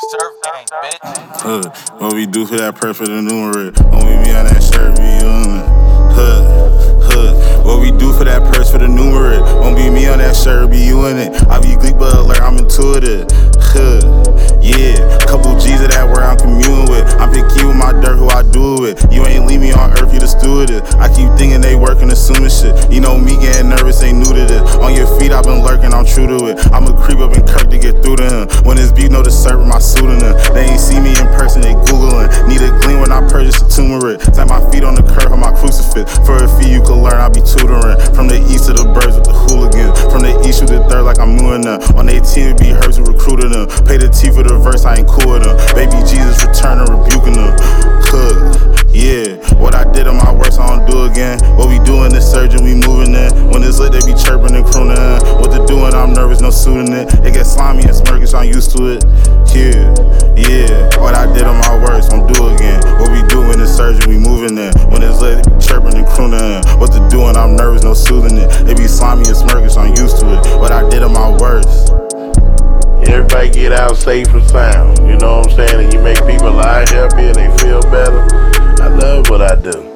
Surf gang, bitch. What we do for that press for the numerator? When we be on that shirt, be on What we do for that purse for the numerator? Won't be me on that shirt, be you in it. I be Gleek but alert, I'm intuitive. Yeah, couple G's of that where I'm communing with. I'm picky with my dirt, who I do it with. You ain't leave me on earth, you the stewardess. I keep thinking they working, assuming shit. You know me getting nervous, ain't new to this. On your feet, I've been lurking, I'm true to it. I'ma creep up in Kirk to get through to him. When this beat know the server, my suit in them. They ain't see me in person, they Googling. Need a gleam when I purchase a turmeric. Tap my feet on the curb on my crucifix. For a fee you can learn, I be tutoring. From the east to the birds with the hooligans. From the east to the third like I'm moving them. On their team, it be hers who recruited them. Pay the T for the verse, I ain't cool with them. Baby Jesus returning, rebuking them. Yeah, what I did on my worst, I don't do again. What we doing is surging, we moving in. When it's lit, they be chirping and crooning. What they doing, I'm nervous, no suiting it. It gets slimy and smirkish, I'm used to it. Yeah, what I did on my worst, won't do again. What we doing is surging, we moving in. When it's lit, they be chirping and crooning. What they doing, I'm nervous, no soothing it. It be slimy and smirkish, I'm used to it. What I did on my worst. Everybody get out safe and sound, you know what I'm saying? And you make people a lot happier and they feel better. I love what I do.